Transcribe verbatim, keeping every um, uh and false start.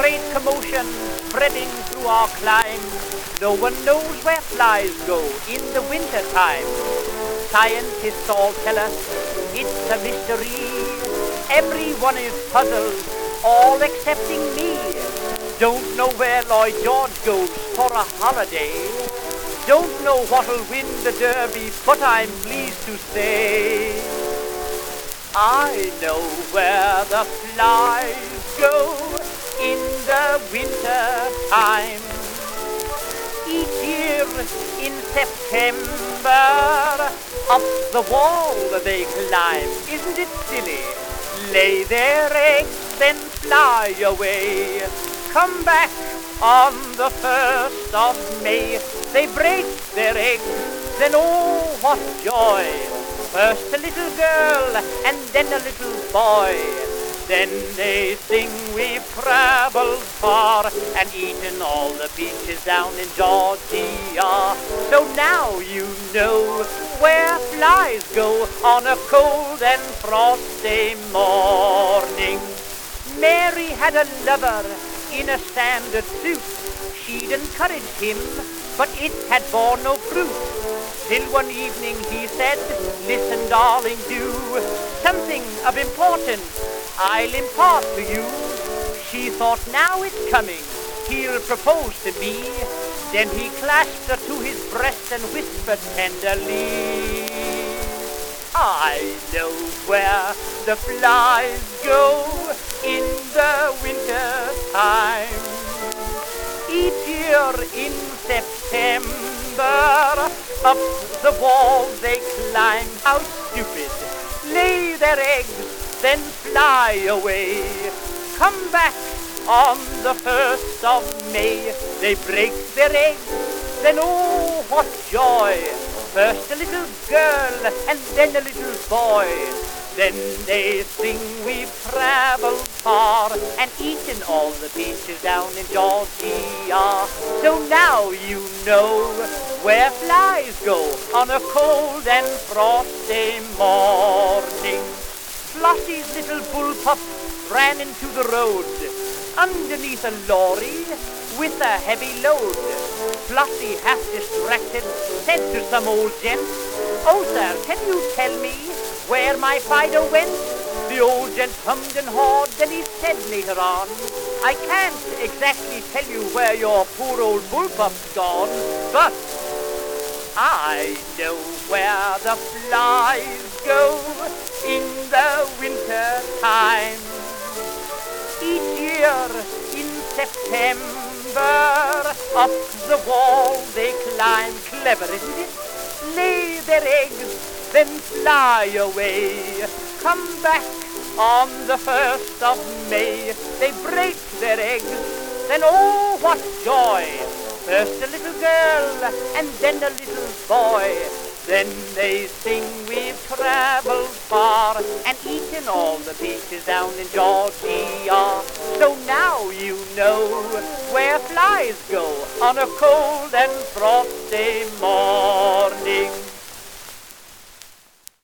great commotion spreading through our clime. No one knows where flies go in the winter time. Scientists all tell us it's a mystery. Everyone is puzzled, all excepting me. Don't know where Lloyd George goes for a holiday. Don't know what'll win the Derby, but I'm pleased to say I know where the flies go in the winter time. Each year in September, up the wall they climb. Isn't it silly? Lay their eggs, then fly away. Come back on the first of May. They break their eggs, then oh, what joy! First a little girl, and then a little boy. Then they sing we've travelled far and eaten all the peaches down in Georgia. So now you know where flies go on a cold and frosty morning. Mary had a lover in a standard suit. She'd encouraged him, but it had borne no fruit. Till one evening he said, listen darling, do something of importance I'll impart to you. She thought, now it's coming, he'll propose to me. Then he clasped her to his breast and whispered tenderly, I know where the flies go in the winter time. Each year in September, up the wall they climb. How stupid! Lay their eggs, then fly away. Come back on the first of May. They break their eggs, then oh, what joy! First a little girl, and then a little boy. Then they sing we've travelled far and eaten all the peaches down in Georgia. So now you know where flies go on a cold and frosty morning. Flossie's little bullpup ran into the road underneath a lorry with a heavy load. Flossie, half distracted, said to some old gent, oh sir, can you tell me where my Fido went? The old gent hummed and hawed, then he said later on, I can't exactly tell you where your poor old bullpup's gone, but I know where the flies go in the winter time. Each year in September, up the wall they climb. Clever, isn't it? Lay their eggs, then fly away. Come back on the first of May. They break their eggs, then oh, what joy! First a little girl, and then a little boy. Then they sing we've travelled far and eaten all the peaches down in Georgia. So now you know where flies go on a cold and frosty morning.